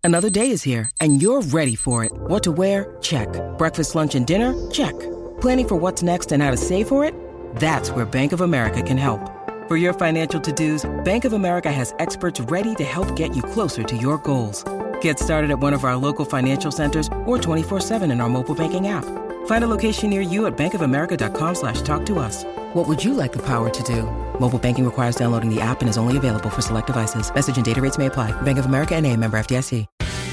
Another day is here, and you're ready for it. What to wear? Check. Breakfast, lunch, and dinner? Check. Planning for what's next and how to save for it? That's where Bank of America can help. For your financial to-dos, Bank of America has experts ready to help get you closer to your goals. Get started at one of our local financial centers or 24/7 in our mobile banking app. Find a location near you at bankofamerica.com/talktous. What would you like the power to do? Mobile banking requires downloading the app and is only available for select devices. Message and data rates may apply. Bank of America N.A., member FDIC.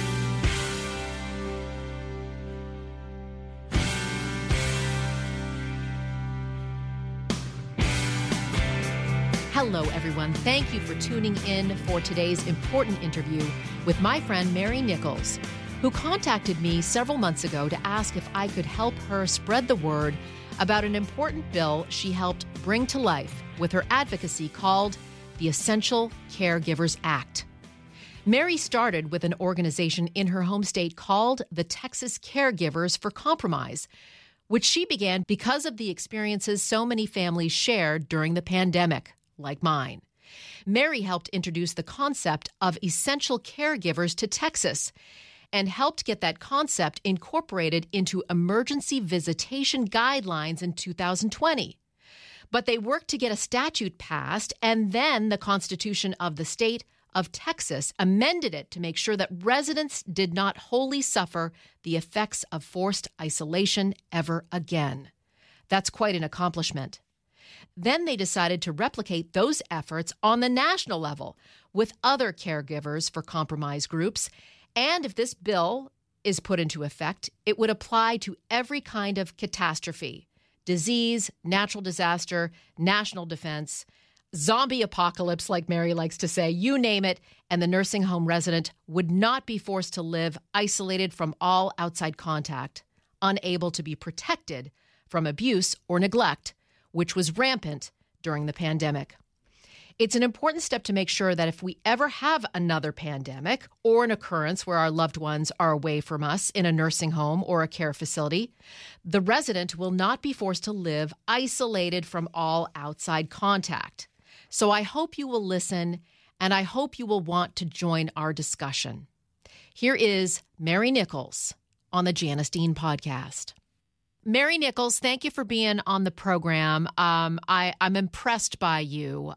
Hello, everyone. Thank you for tuning in for today's important interview with my friend Mary Nichols, who contacted me several months ago to ask if I could help her spread the word about an important bill she helped bring to life with her advocacy called the Essential Caregivers Act. Mary started with an organization in her home state called the Texas Caregivers for Compromise, which she began because of the experiences so many families shared during the pandemic, like mine. Mary helped introduce the concept of essential caregivers to Texas and helped get that concept incorporated into emergency visitation guidelines in 2020. But they worked to get a statute passed, and then the Constitution of the state of Texas amended it to make sure that residents did not wholly suffer the effects of forced isolation ever again. That's quite an accomplishment. Then they decided to replicate those efforts on the national level with other caregivers for compromise groups. And if this bill is put into effect, it would apply to every kind of catastrophe: disease, natural disaster, national defense, zombie apocalypse, like Mary likes to say, you name it, and the nursing home resident would not be forced to live isolated from all outside contact, unable to be protected from abuse or neglect, which was rampant during the pandemic. It's an important step to make sure that if we ever have another pandemic or an occurrence where our loved ones are away from us in a nursing home or a care facility, the resident will not be forced to live isolated from all outside contact. So I hope you will listen, and I hope you will want to join our discussion. Here is Mary Nichols on the Janice Dean Podcast. Mary Nichols, thank you for being on the program. I'm impressed by you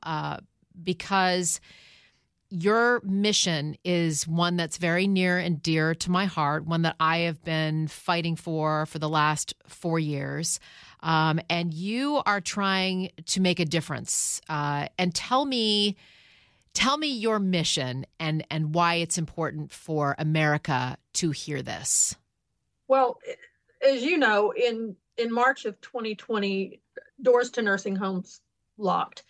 because your mission is one that's very near and dear to my heart, one that I have been fighting for the last 4 years. And you are trying to make a difference. And tell me your mission and why it's important for America to hear this. Well, as you know, in March of 2020, doors to nursing homes locked.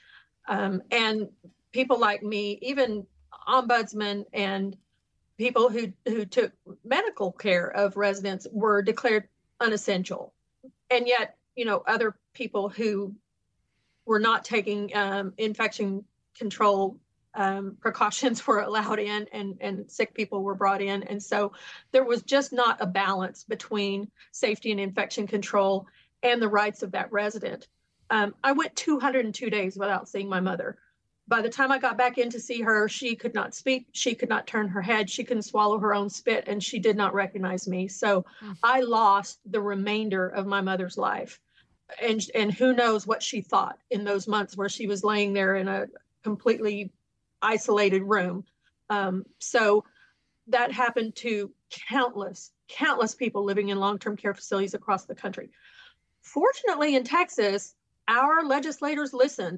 And people like me, even ombudsmen and people who took medical care of residents were declared unessential. And yet, other people who were not taking infection control precautions were allowed in, and sick people were brought in. And so there was just not a balance between safety and infection control and the rights of that resident. I went 202 days without seeing my mother. By the time I got back in to see her, she could not speak. She could not turn her head. She couldn't swallow her own spit, and she did not recognize me. So I lost the remainder of my mother's life. And who knows what she thought in those months where she was laying there in a completely isolated room. So that happened to countless people living in long-term care facilities across the country. Fortunately, in Texas, our legislators listened.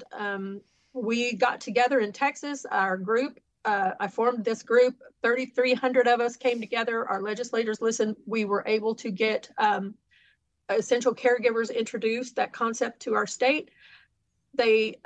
We got together in Texas, our group. I formed this group. 3,300 of us came together. Our legislators listened. We were able to get essential caregivers introduced, that concept, to our state. They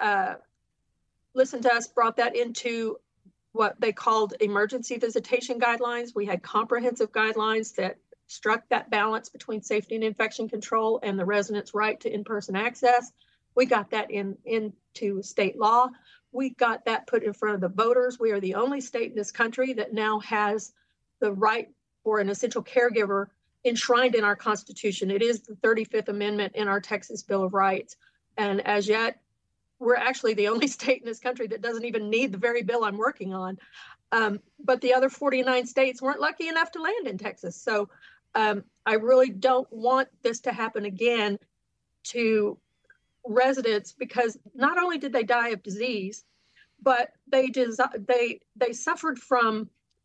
listened to us, brought that into what they called emergency visitation guidelines. We had comprehensive guidelines that struck that balance between safety and infection control and the resident's right to in-person access. We got that into state law. We got that put in front of the voters. We are the only state in this country that now has the right for an essential caregiver enshrined in our Constitution. It is the 35th Amendment in our Texas Bill of Rights. And as yet, we're actually the only state in this country that doesn't even need the very bill I'm working on. But the other 49 states weren't lucky enough to land in Texas. So I really don't want this to happen again to residents, because not only did they die of disease, but they suffered from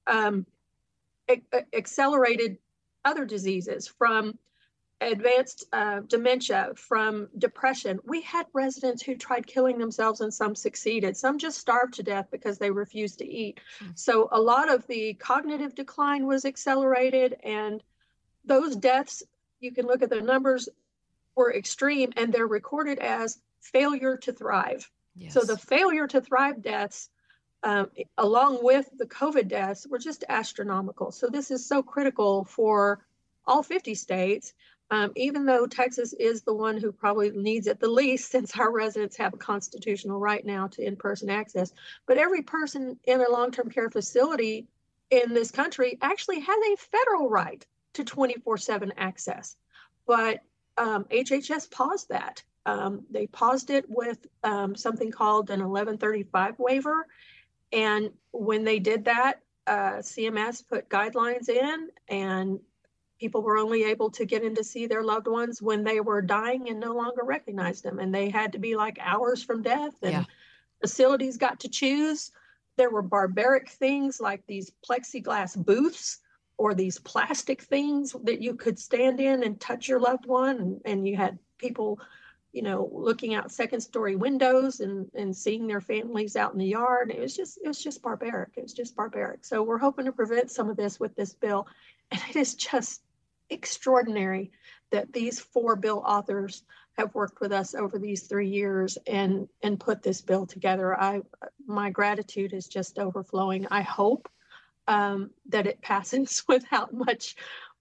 accelerated other diseases, from advanced dementia, from depression. We had residents who tried killing themselves and some succeeded. Some just starved to death because they refused to eat. So a lot of the cognitive decline was accelerated, and those deaths, you can look at the numbers, were extreme, and they're recorded as failure to thrive. Yes. So the failure to thrive deaths, along with the COVID deaths, were just astronomical. So this is so critical for all 50 states, even though Texas is the one who probably needs it the least, since our residents have a constitutional right now to in-person access. But every person in a long-term care facility in this country actually has a federal right to 24/7 access. But HHS paused that. They paused it with something called an 1135 waiver. And when they did that, CMS put guidelines in, and people were only able to get in to see their loved ones when they were dying and no longer recognized them. And they had to be like hours from death, and facilities got to choose. There were barbaric things like these plexiglass booths or these plastic things that you could stand in and touch your loved one. And you had people, looking out second-story windows and seeing their families out in the yard. It was just barbaric. It was just barbaric. So we're hoping to prevent some of this with this bill. And it is just extraordinary that these 4 bill authors have worked with us over these 3 years and put this bill together. My gratitude is just overflowing. I hope that it passes without much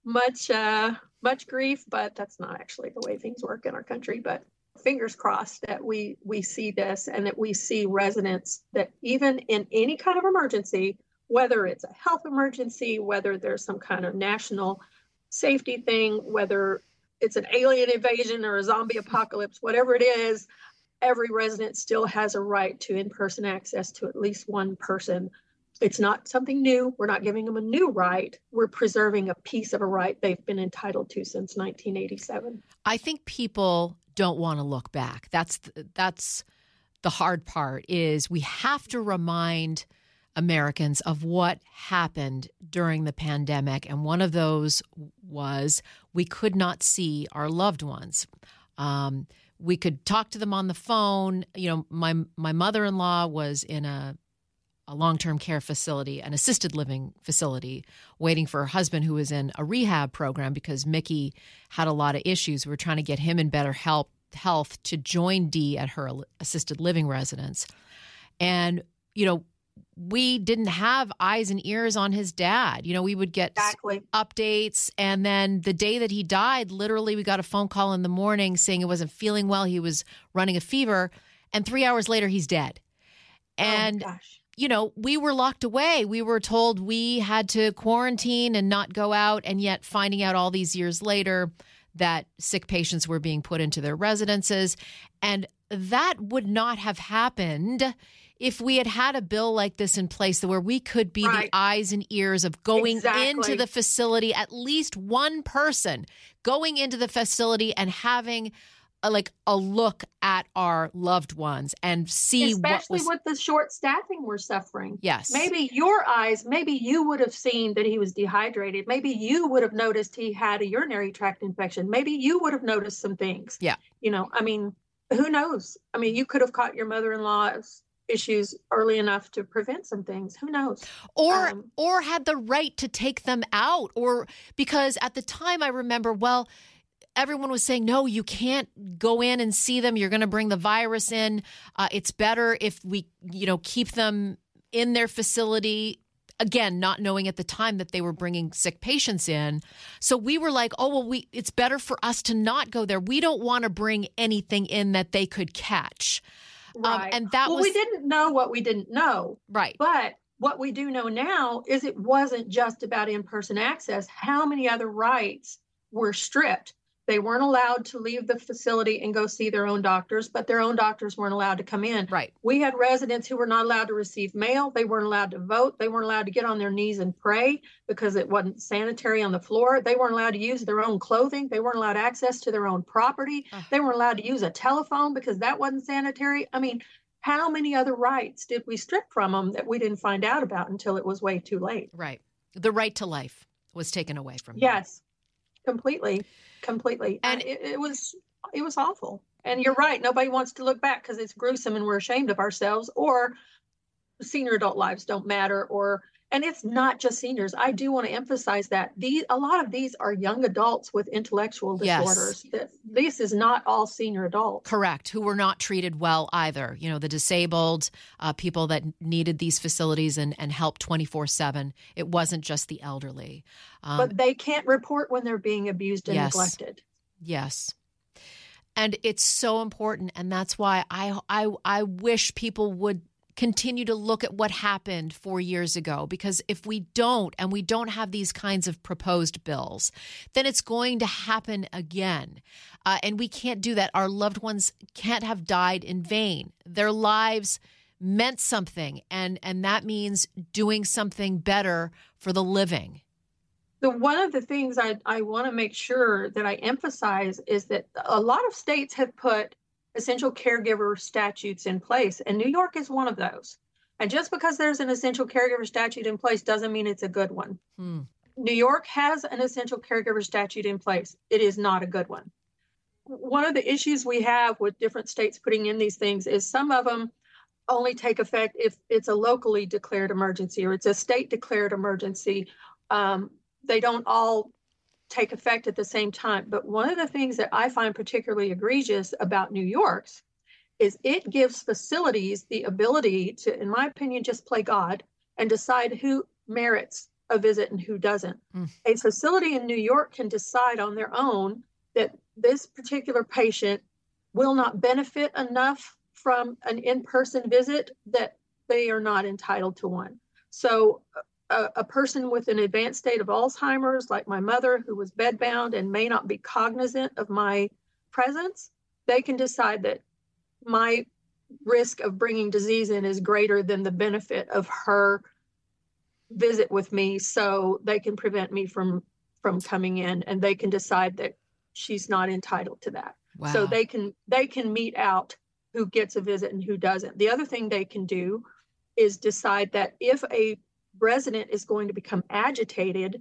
grief, but that's not actually the way things work in our country. But fingers crossed that we see this, and that we see residents that even in any kind of emergency, whether it's a health emergency, whether there's some kind of national safety thing, whether it's an alien invasion or a zombie apocalypse, whatever it is, every resident still has a right to in-person access to at least one person. It's not something new. We're not giving them a new right. We're preserving a piece of a right they've been entitled to since 1987. I think people don't want to look back. That's the hard part, is we have to remind Americans of what happened during the pandemic. And one of those was we could not see our loved ones. We could talk to them on the phone. My mother-in-law was in a long-term care facility, an assisted living facility, waiting for her husband, who was in a rehab program because Mickey had a lot of issues. We were trying to get him in better health to join Dee at her assisted living residence. And, we didn't have eyes and ears on his dad. We would get updates. And then the day that he died, literally we got a phone call in the morning saying he wasn't feeling well. He was running a fever. And 3 hours later, he's dead. And we were locked away. We were told we had to quarantine and not go out. And yet finding out all these years later that sick patients were being put into their residences. And that would not have happened if we had had a bill like this in place, where we could be the eyes and ears of going into the facility, at least one person going into the facility and having a look at our loved ones and see especially with the short staffing we're suffering. Yes. Maybe you would have seen that he was dehydrated. Maybe you would have noticed he had a urinary tract infection. Maybe you would have noticed some things. Yeah. Who knows? You could have caught your mother-in-law's issues early enough to prevent some things. Who knows? Or had the right to take them out, or because at the time I remember, everyone was saying, no, you can't go in and see them. You're going to bring the virus in. It's better if we, keep them in their facility. Again, not knowing at the time that they were bringing sick patients in. So we were like, it's better for us to not go there. We don't want to bring anything in that they could catch. Right. We didn't know what we didn't know. Right. But what we do know now is it wasn't just about in-person access. How many other rights were stripped? They weren't allowed to leave the facility and go see their own doctors, but their own doctors weren't allowed to come in. Right. We had residents who were not allowed to receive mail. They weren't allowed to vote. They weren't allowed to get on their knees and pray because it wasn't sanitary on the floor. They weren't allowed to use their own clothing. They weren't allowed access to their own property. They weren't allowed to use a telephone because that wasn't sanitary. I mean, how many other rights did we strip from them that we didn't find out about until it was way too late? Right. The right to life was taken away from them. Yes, completely. And it was awful. And you're right. Nobody wants to look back because it's gruesome and we're ashamed of ourselves, or senior adult lives don't matter, and it's not just seniors. I do want to emphasize that a lot of these are young adults with intellectual disorders. Yes. This is not all senior adults. Correct. Who were not treated well either. You know, the disabled, people that needed these facilities and help 24/7. It wasn't just the elderly. But they can't report when they're being abused and neglected. Yes. And it's so important. And that's why I wish people would continue to look at what happened 4 years ago, because if we don't, and we don't have these kinds of proposed bills, then it's going to happen again. And we can't do that. Our loved ones can't have died in vain. Their lives meant something, and that means doing something better for the living. So one of the things I want to make sure that I emphasize is that a lot of states have put essential caregiver statutes in place, and New York is one of those. And just because there's an essential caregiver statute in place doesn't mean it's a good one. New York has an essential caregiver statute in place. It is not a good one. One of the issues we have with different states putting in these things is some of them only take effect if it's a locally declared emergency or it's a state declared emergency. They don't all take effect at the same time. But one of the things that I find particularly egregious about New York's is it gives facilities the ability to, in my opinion, just play God and decide who merits a visit and who doesn't. A facility in New York can decide on their own that this particular patient will not benefit enough from an in-person visit that they are not entitled to one. So a person with an advanced state of Alzheimer's, like my mother, who was bedbound and may not be cognizant of my presence, they can decide that my risk of bringing disease in is greater than the benefit of her visit with me, so they can prevent me from coming in, and they can decide that she's not entitled to that. Wow. So they can mete out who gets a visit and who doesn't. The other thing they can do is decide that if a resident is going to become agitated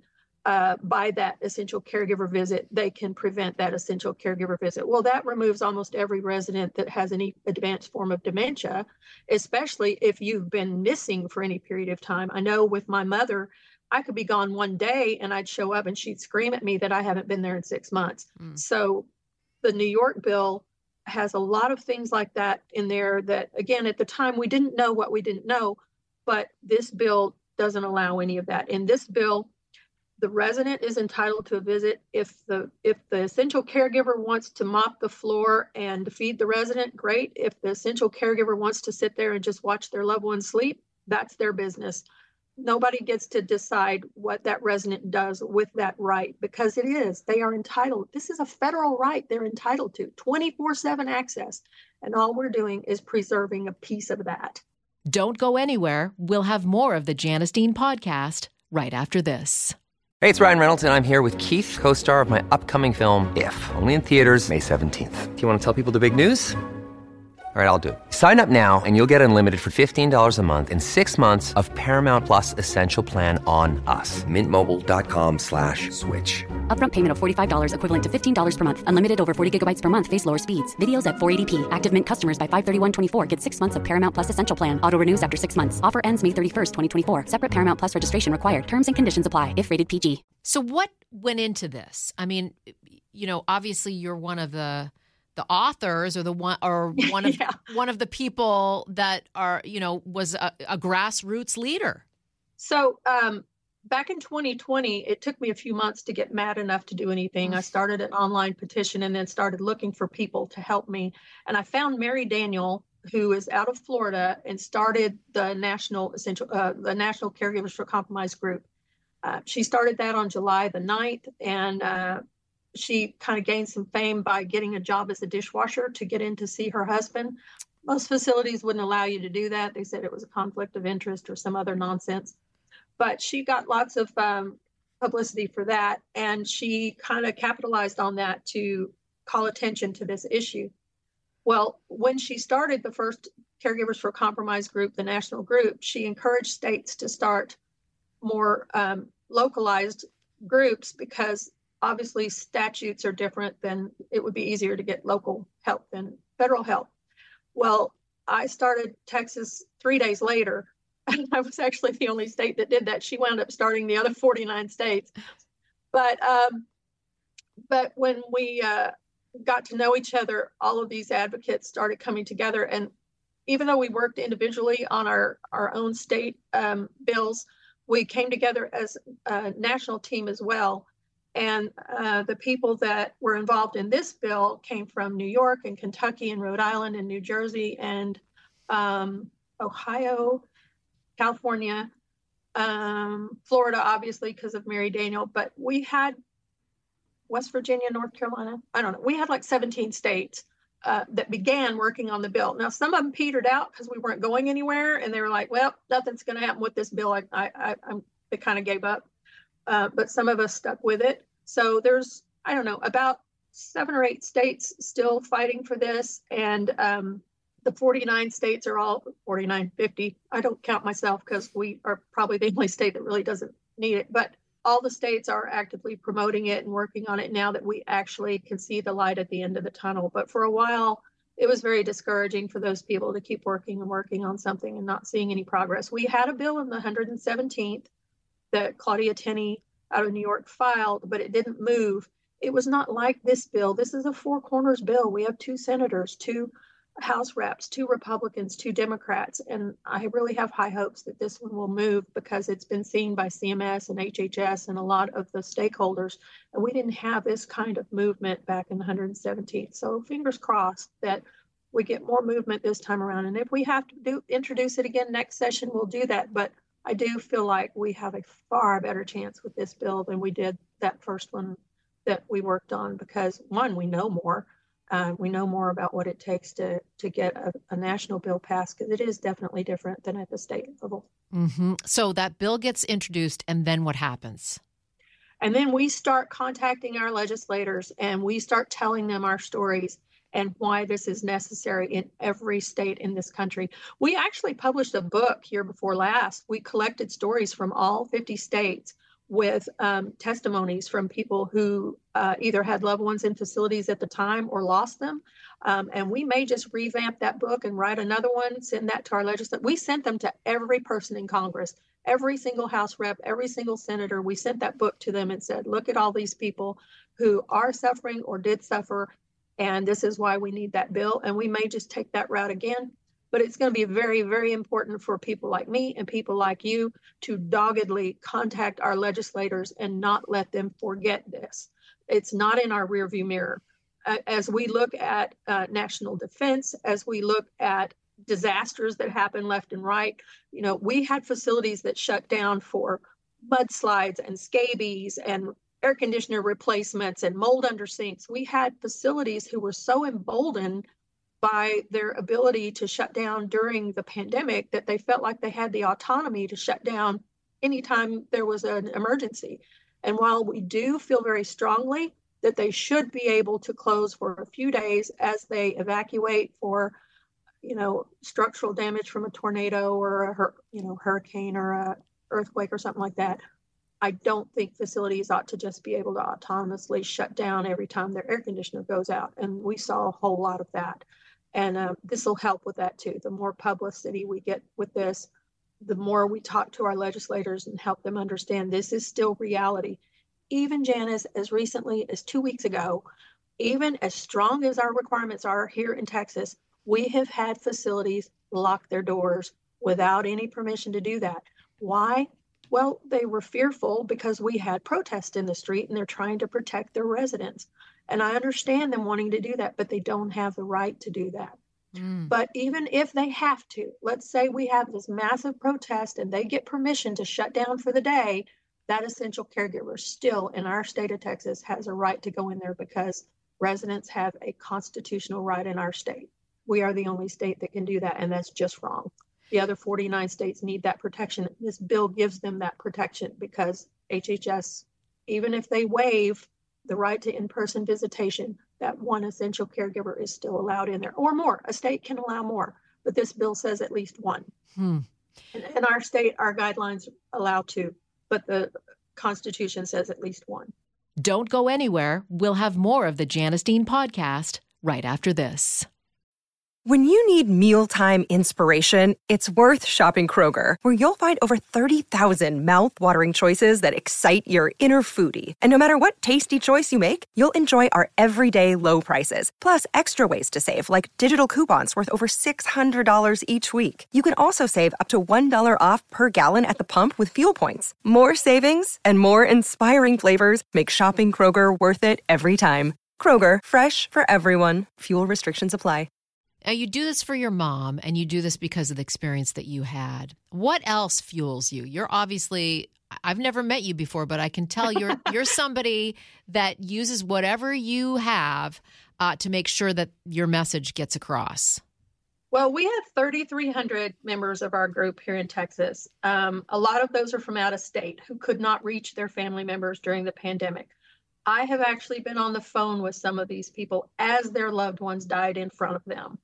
by that essential caregiver visit, they can prevent that essential caregiver visit. Well, that removes almost every resident that has any advanced form of dementia, especially if you've been missing for any period of time. I know with my mother, I could be gone one day and I'd show up and she'd scream at me that I haven't been there in 6 months. So the New York bill has a lot of things like that in there that, again, at the time we didn't know what we didn't know, but this bill doesn't allow any of that. In this bill, the resident is entitled to a visit. If the essential caregiver wants to mop the floor and feed the resident, great. If the essential caregiver wants to sit there and just watch their loved one sleep, that's their business. Nobody gets to decide what that resident does with that right, because they are entitled. This is a federal right they're entitled to, 24/7 access. And all we're doing is preserving a piece of that. Don't go anywhere. We'll have more of the Janice Dean podcast right after this. Hey, it's Ryan Reynolds, and I'm here with Keith, co-star of my upcoming film, If, only in theaters May 17th. Do you want to tell people the big news? All right, I'll do it. Sign up now and you'll get unlimited for $15 a month and 6 months of Paramount Plus Essential Plan on us. MintMobile.com/switch. Upfront payment of $45 equivalent to $15 per month. Unlimited over 40 gigabytes per month. Face lower speeds. Videos at 480p. Active Mint customers by 531.24 get 6 months of Paramount Plus Essential Plan. Auto renews after 6 months. Offer ends May 31st, 2024. Separate Paramount Plus registration required. Terms and conditions apply if rated PG. So what went into this? I mean, you know, obviously you're one of the authors or one of one of the people that are, you know, was a grassroots leader. So back in 2020, it took me a few months to get mad enough to do anything. I started an online petition and then started looking for people to help me. And I found Mary Daniel, who is out of Florida, and started the National Caregivers for Compromised group. She started that on July the 9th, and she kind of gained some fame by getting a job as a dishwasher to get in to see her husband. Most facilities wouldn't allow you to do that. They said it was a conflict of interest or some other nonsense. But she got lots of publicity for that, and she kind of capitalized on that to call attention to this issue. Well, when she started the first Caregivers for Compromise group, the national group, she encouraged states to start more localized groups because obviously statutes are different. Then it would be easier to get local help than federal help. Well, I started Texas 3 days later, and I was actually the only state that did that. She wound up starting the other 49 states. But when we got to know each other, all of these advocates started coming together. And even though we worked individually on our own state bills, we came together as a national team as well. And the people that were involved in this bill came from New York and Kentucky and Rhode Island and New Jersey and Ohio, California, Florida, obviously, because of Mary Daniel. But we had West Virginia, North Carolina. I don't know. We had like 17 states that began working on the bill. Now, some of them petered out because we weren't going anywhere. And they were like, well, nothing's going to happen with this bill. They kind of gave up. But some of us stuck with it. So there's, I don't know, about 7 or 8 states still fighting for this. And the 49 states are all 49, 50. I don't count myself because we are probably the only state that really doesn't need it. But all the states are actively promoting it and working on it now that we actually can see the light at the end of the tunnel. But for a while, it was very discouraging for those people to keep working and working on something and not seeing any progress. We had a bill in the 117th that Claudia Tenney out of New York filed, but it didn't move. It was not like this bill. This is a 4 corners bill. We have 2 senators, 2 House reps, 2 Republicans, 2 Democrats. And I really have high hopes that this one will move because it's been seen by CMS and HHS and a lot of the stakeholders. And we didn't have this kind of movement back in the 117th. So fingers crossed that we get more movement this time around. And if we have to introduce it again next session, we'll do that. But I do feel like we have a far better chance with this bill than we did that first one that we worked on because, one, we know more. We know more about what it takes to get a national bill passed because it is definitely different than at the state level. Mm-hmm. So that bill gets introduced, and then what happens? And then we start contacting our legislators, and we start telling them our stories and why this is necessary in every state in this country. We actually published a book year before last. We collected stories from all 50 states with testimonies from people who either had loved ones in facilities at the time or lost them. And we may just revamp that book and write another one, send that to our legislators. We sent them to every person in Congress, every single House rep, every single senator. We sent that book to them and said, look at all these people who are suffering or did suffer, and this is why we need that bill. And we may just take that route again. But it's going to be very, very important for people like me and people like you to doggedly contact our legislators and not let them forget this. It's not in our rearview mirror. As we look at national defense, as we look at disasters that happen left and right, you know, we had facilities that shut down for mudslides and scabies and air conditioner replacements and mold under sinks. We had facilities who were so emboldened by their ability to shut down during the pandemic that they felt like they had the autonomy to shut down anytime there was an emergency. And while we do feel very strongly that they should be able to close for a few days as they evacuate for, you know, structural damage from a tornado or a hurricane or a earthquake or something like that, I don't think facilities ought to just be able to autonomously shut down every time their air conditioner goes out. And we saw a whole lot of that. And this will help with that too. The more publicity we get with this, the more we talk to our legislators and help them understand this is still reality. Even, Janice, as recently as 2 weeks ago, even as strong as our requirements are here in Texas, we have had facilities lock their doors without any permission to do that. Why? Well, they were fearful because we had protests in the street and they're trying to protect their residents. And I understand them wanting to do that, but they don't have the right to do that. But even if they have to, let's say we have this massive protest and they get permission to shut down for the day, that essential caregiver still in our state of Texas has a right to go in there because residents have a constitutional right in our state. We are the only state that can do that, and that's just wrong. The other 49 states need that protection. This bill gives them that protection because HHS, even if they waive the right to in-person visitation, that one essential caregiver is still allowed in there, or more. A state can allow more, but this bill says at least one. In our state, our guidelines allow two, but the Constitution says at least one. Don't go anywhere. We'll have more of the Janice Dean podcast right after this. When you need mealtime inspiration, it's worth shopping Kroger, where you'll find over 30,000 mouth-watering choices that excite your inner foodie. And no matter what tasty choice you make, you'll enjoy our everyday low prices, plus extra ways to save, like digital coupons worth over $600 each week. You can also save up to $1 off per gallon at the pump with fuel points. More savings and more inspiring flavors make shopping Kroger worth it every time. Kroger, fresh for everyone. Fuel restrictions apply. Now, you do this for your mom, and you do this because of the experience that you had. What else fuels you? You're obviously, I've never met you before, but I can tell you're somebody that uses whatever you have to make sure that your message gets across. Well, we have 3,300 members of our group here in Texas. A lot of those are from out of state who could not reach their family members during the pandemic. I have actually been on the phone with some of these people as their loved ones died in front of them.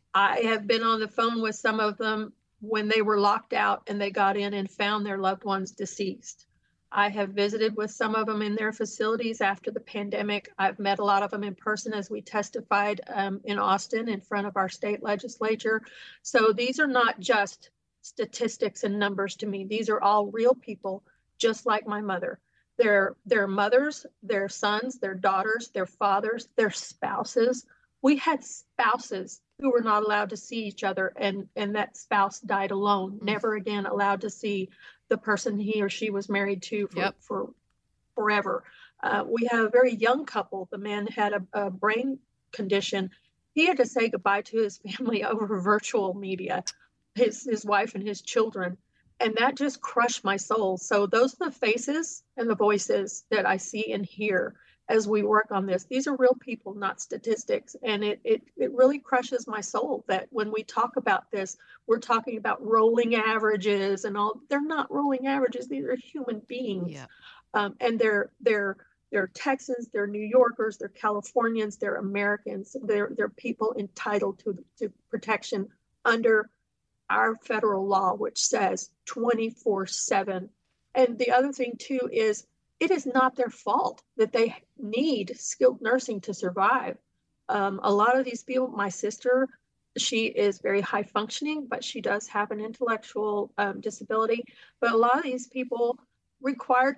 I have been on the phone with some of them when they were locked out and they got in and found their loved ones deceased. I have visited with some of them in their facilities after the pandemic. I've met a lot of them in person as we testified in Austin in front of our state legislature. So these are not just statistics and numbers to me. These are all real people, just like my mother. Their mothers, their sons, their daughters, their fathers, their spouses. We had spouses who were not allowed to see each other, and that spouse died alone, never again allowed to see the person he or she was married to for forever. We have a very young couple. The man had a brain condition. He had to say goodbye to his family over virtual media, his wife and his children. And that just crushed my soul. So those are the faces and the voices that I see and hear as we work on this. These are real people, not statistics. And it really crushes my soul that when we talk about this, we're talking about rolling averages and all. They're not rolling averages. These are human beings. And they're Texans, they're New Yorkers, they're Californians, they're Americans. They're people entitled to protection under our federal law, which says 24/7. And the other thing too is it is not their fault that they need skilled nursing to survive. A lot of these people, my sister, she is very high functioning, but she does have an intellectual disability. But a lot of these people require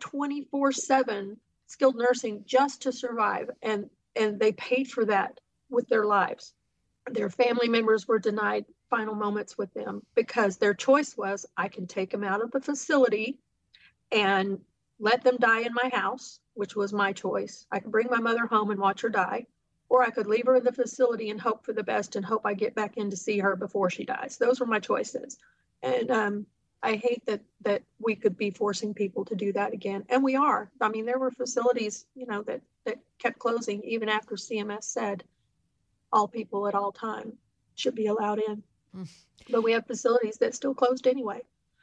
24/7 skilled nursing just to survive. And they paid for that with their lives. Their family members were denied final moments with them because their choice was, I can take them out of the facility and let them die in my house, which was my choice. I could bring my mother home and watch her die, or I could leave her in the facility and hope for the best and hope I get back in to see her before she dies. Those were my choices. And I hate that we could be forcing people to do that again. And we are. I mean, there were facilities, that kept closing even after CMS said all people at all time should be allowed in. But we have facilities that still closed anyway.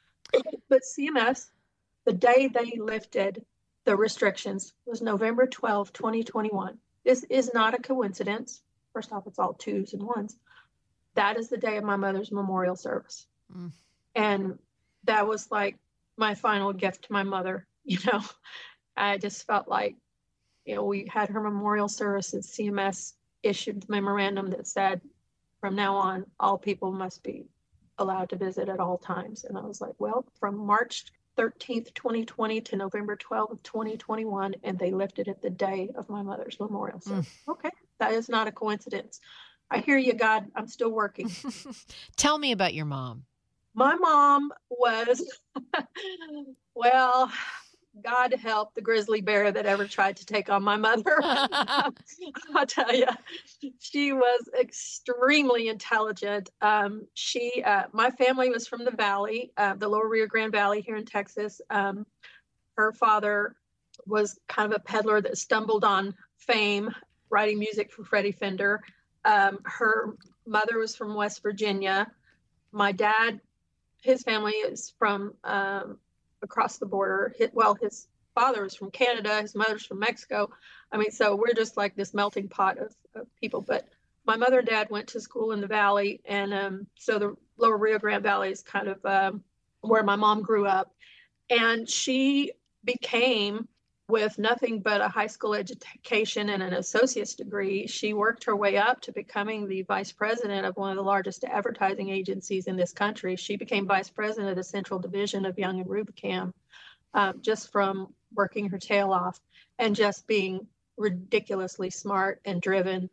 But CMS, the day they lifted the restrictions was November 12, 2021. This is not a coincidence. First off, it's all twos and ones. That is the day of my mother's memorial service. And that was like my final gift to my mother. I just felt like, we had her memorial service and CMS issued the memorandum that said, from now on, all people must be allowed to visit at all times. And I was like, well, from March 13th, 2020 to November 12th, 2021, and they lifted it the day of my mother's memorial. So, okay, that is not a coincidence. I hear you, God. I'm still working. Tell me about your mom. My mom was, well, God help the grizzly bear that ever tried to take on my mother. I'll tell you, she was extremely intelligent. My family was from the Valley, the Lower Rio Grande Valley here in Texas. Her Her father was kind of a peddler that stumbled on fame writing music for Freddie Fender. Her mother was from West Virginia. My dad, his family is from across the border. His father is from Canada. His mother's from Mexico. I mean, so we're just like this melting pot of people. But my mother and dad went to school in the Valley. And so the lower Rio Grande Valley is kind of where my mom grew up. And she became, with nothing but a high school education and an associate's degree, she worked her way up to becoming the vice president of one of the largest advertising agencies in this country. She became vice president of the Central Division of Young and Rubicam, just from working her tail off and just being ridiculously smart and driven.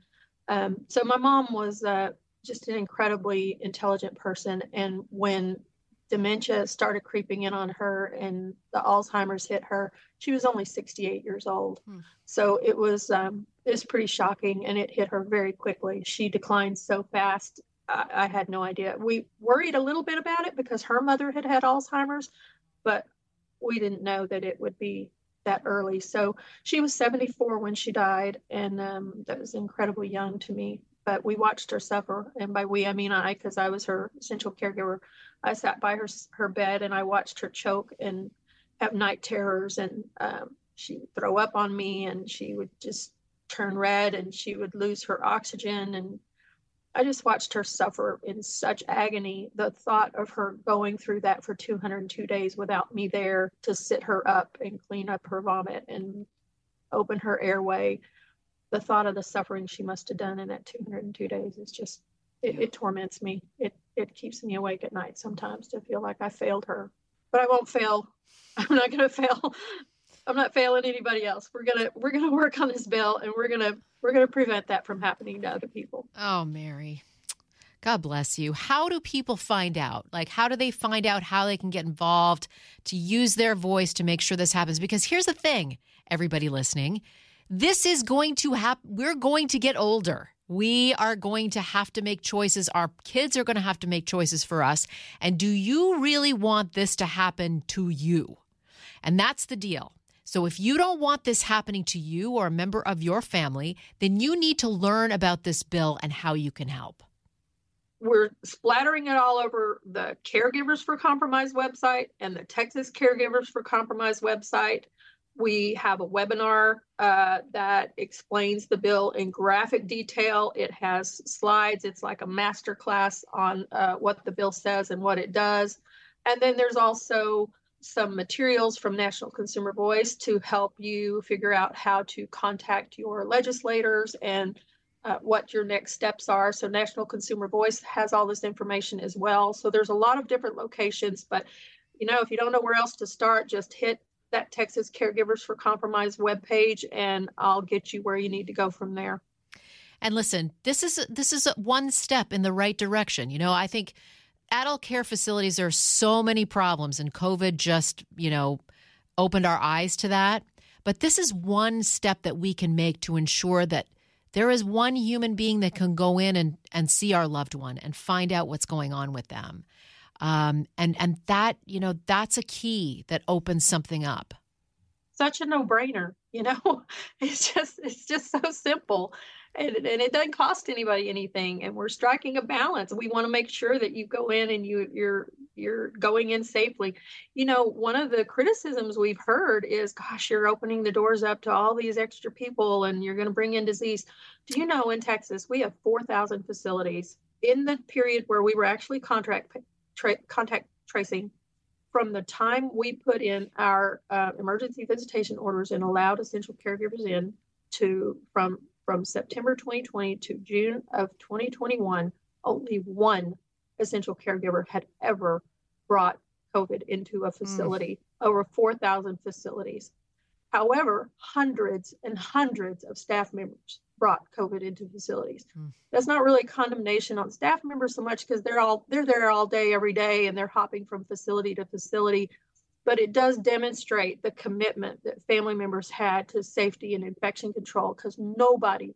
So my mom was just an incredibly intelligent person. And when dementia started creeping in on her and the Alzheimer's hit her, she was only 68 years old. So it was pretty shocking, and it hit her very quickly. She declined so fast. I had no idea. We worried a little bit about it because her mother had Alzheimer's, but we didn't know that it would be that early. So she was 74 when she died, and that was incredibly young to me. But we watched her suffer, and by we, I mean I, because I was her essential caregiver. I sat by her bed, and I watched her choke and have night terrors, and she would throw up on me, and she would just turn red, and she would lose her oxygen, and I just watched her suffer in such agony. The thought of her going through that for 202 days without me there to sit her up and clean up her vomit and open her airway, the thought of the suffering she must have done in that 202 days is just, it torments me. It keeps me awake at night sometimes to feel like I failed her. But I won't fail. I'm not going to fail. I'm not failing anybody else. We're gonna work on this bill, and we're gonna prevent that from happening to other people. Oh, Mary, God bless you. How do people find out? Like, how do they find out how they can get involved to use their voice to make sure this happens? Because here's the thing, everybody listening, this is going to happen. We're going to get older. We are going to have to make choices. Our kids are going to have to make choices for us. And do you really want this to happen to you? And that's the deal. So if you don't want this happening to you or a member of your family, then you need to learn about this bill and how you can help. We're splattering it all over the Caregivers for Compromise website and the Texas Caregivers for Compromise website. We have a webinar that explains the bill in graphic detail. It has slides. It's like a master class on what the bill says and what it does. And then there's also some materials from National Consumer Voice to help you figure out how to contact your legislators and what your next steps are. So National Consumer Voice has all this information as well. So there's a lot of different locations, but if you don't know where else to start, just hit that Texas Caregivers for Compromise webpage, and I'll get you where you need to go from there. And listen, this is one step in the right direction. I think adult care facilities, there are so many problems, and COVID just, opened our eyes to that. But this is one step that we can make to ensure that there is one human being that can go in and see our loved one and find out what's going on with them. And that, that's a key that opens something up. Such a no-brainer, it's just so simple, and it doesn't cost anybody anything. And we're striking a balance. We want to make sure that you go in and you're going in safely. One of the criticisms we've heard is, gosh, you're opening the doors up to all these extra people and you're going to bring in disease. Do you know in Texas, we have 4,000 facilities. In the period where we were actually contact tracing, from the time we put in our emergency visitation orders and allowed essential caregivers in from September 2020 to June of 2021, only one essential caregiver had ever brought COVID into a facility, over 4,000 facilities. However, hundreds and hundreds of staff members brought COVID into facilities. That's not really condemnation on staff members so much, because they're there all day, every day, and they're hopping from facility to facility. But it does demonstrate the commitment that family members had to safety and infection control, because nobody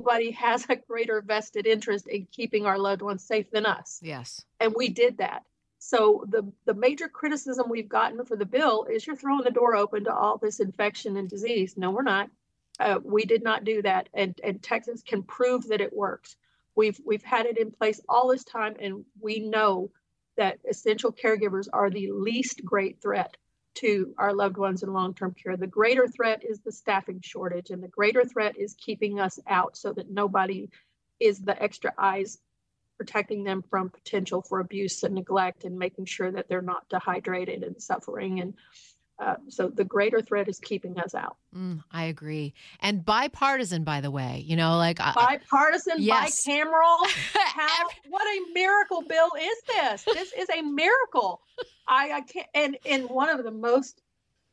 has a greater vested interest in keeping our loved ones safe than us. Yes. And we did that. So the major criticism we've gotten for the bill is you're throwing the door open to all this infection and disease. No, we're not. We did not do that. And Texas can prove that it works. We've had it in place all this time, and we know that essential caregivers are the least great threat to our loved ones in long-term care. The greater threat is the staffing shortage, and the greater threat is keeping us out so that nobody is the extra eyes protecting them from potential for abuse and neglect, and making sure that they're not dehydrated and suffering. And so the greater threat is keeping us out. I agree. And bipartisan, by the way, bipartisan, yes. bicameral. What a miracle bill is this? This is a miracle. I can't, and one of the most,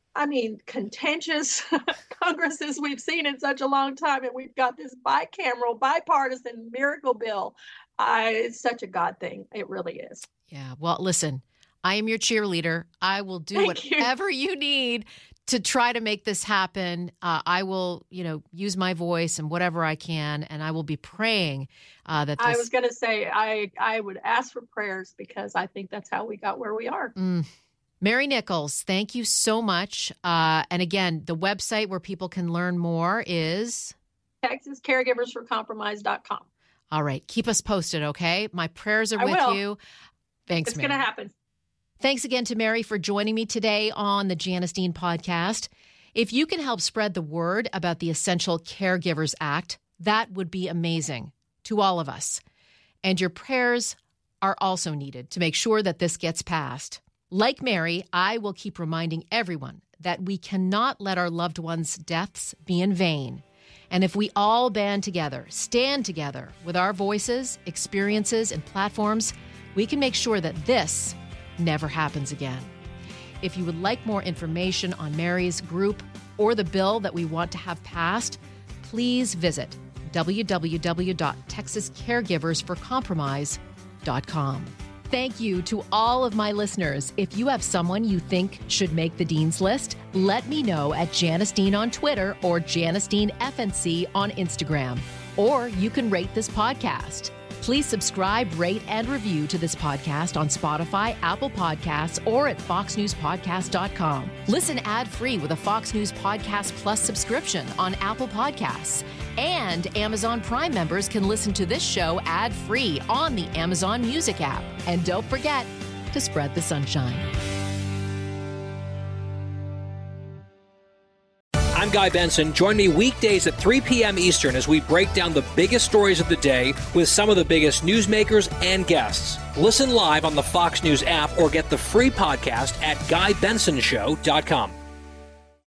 contentious Congresses we've seen in such a long time. And we've got this bicameral, bipartisan miracle bill. It's such a God thing. It really is. Yeah. Well, listen, I am your cheerleader. I will do whatever you need to try to make this happen. I will, use my voice and whatever I can, and I will be praying that this... I was going to say, I would ask for prayers, because I think that's how we got where we are. Mary Nichols, thank you so much. And again, the website where people can learn more is? TexasCaregiversForCompromise.com. All right. Keep us posted, okay? My prayers are with you. Thanks, It's Mary. going to happen. Thanks again to Mary for joining me today on the Janice Dean podcast. If you can help spread the word about the Essential Caregivers Act, that would be amazing to all of us. And your prayers are also needed to make sure that this gets passed. Like Mary, I will keep reminding everyone that we cannot let our loved ones' deaths be in vain. And if we all band together, stand together with our voices, experiences, and platforms, we can make sure that this never happens again. If you would like more information on Mary's group or the bill that we want to have passed, please visit www.texascaregiversforcompromise.com. Thank you to all of my listeners. If you have someone you think should make the Dean's List, let me know at Janice Dean on Twitter or Janice Dean FNC on Instagram. Or you can rate this podcast. Please subscribe, rate, and review to this podcast on Spotify, Apple Podcasts, or at foxnewspodcast.com. Listen ad-free with a Fox News Podcast Plus subscription on Apple Podcasts. And Amazon Prime members can listen to this show ad-free on the Amazon Music app. And don't forget to spread the sunshine. I'm Guy Benson. Join me weekdays at 3 p.m. Eastern as we break down the biggest stories of the day with some of the biggest newsmakers and guests. Listen live on the Fox News app or get the free podcast at GuyBensonShow.com.